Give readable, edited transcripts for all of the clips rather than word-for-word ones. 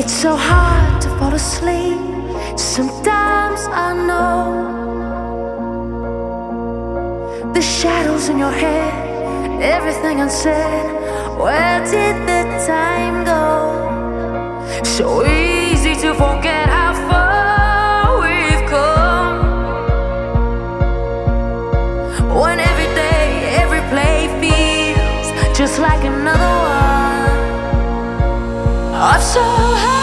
It's so hard to fall asleep. Sometimes I know the shadows in your head, everything unsaid. Where did the time go? So easy to forget how far we've come. When every day, every play feels just like another one. I'm so high.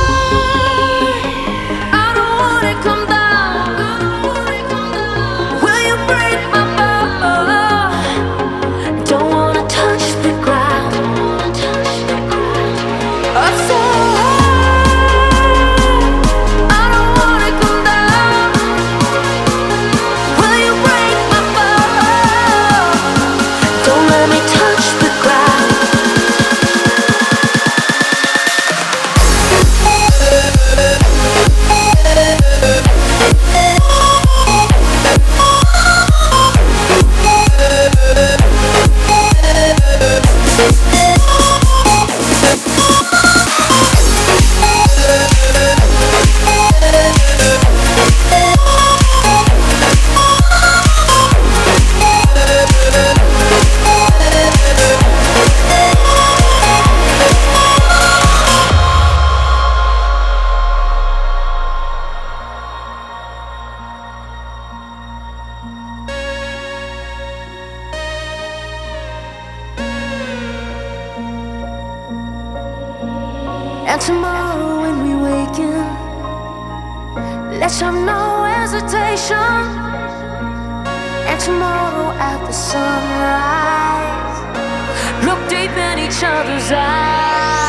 And tomorrow when we waken, let's have no hesitation. And tomorrow at the sunrise, look deep in each other's eyes.